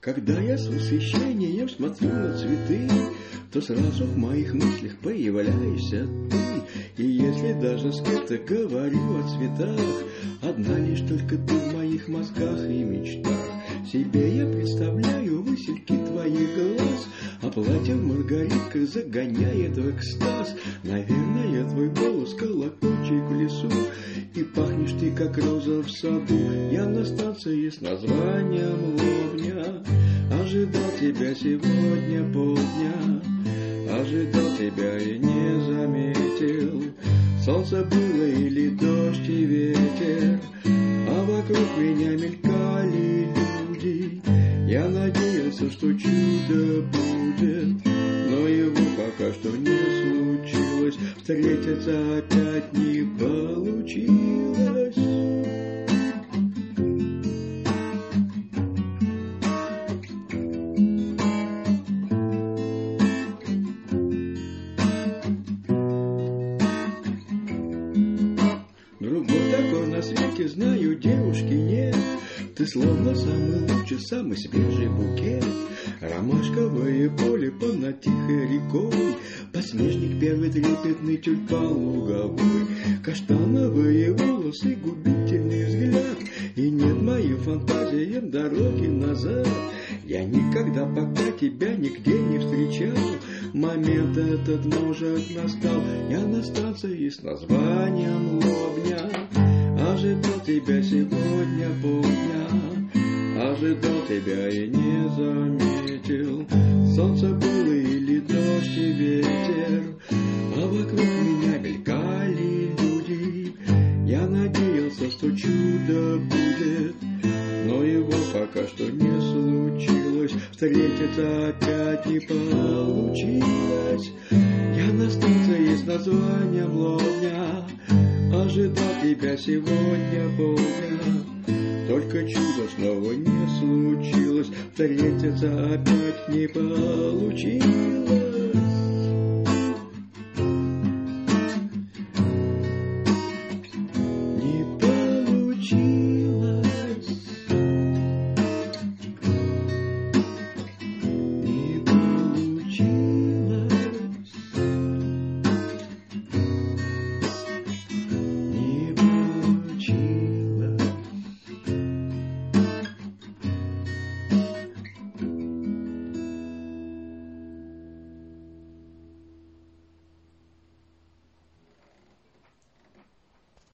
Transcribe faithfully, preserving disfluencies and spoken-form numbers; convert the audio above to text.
Когда я с восхищением смотрю на цветы, то сразу в моих мыслях появляешься ты. И если даже с кем-то говорю о цветах, одна лишь только ты в моих мозгах и мечтах. Себе я представляю васильки твоих глаз, а платье в маргаритках загоняет в экстаз. Наверное, твой голос колокольчик в лесу, и пахнешь ты, как роза в саду. Я на станции с названием Лобня, ожидал тебя сегодня полдня, ожидал тебя и не заметил. Солнце было или дождь и ветер, а вокруг меня мелькали люди. Я надеялся, что чудо будет, но его пока что не случилось. Встретиться опять не получилось. Другой такой на свете, знаю, девушки нет. Ты словно самый лучший, самый свежий букет. Ромашковое поле понад тихой рекой, подснежник первый трепетный тюльпан луговой, каштановые волосы, губительный взгляд, и нет моим фантазиям дороги назад. Я никогда пока тебя нигде не встречал, момент этот, может, настал. Я на станции с названием Лобня, ожидал тебя сегодня полдня, ожидал тебя и не заметил. Солнце было или дождь и ветер, а вокруг меня мелькали люди. Я надеялся, что чудо будет, но его пока что не случилось. Встретиться опять не получилось. Я на станции с названием Лобня, ожидал тебя сегодня полдня, только чудо снова не случилось. Встретиться опять не получилось.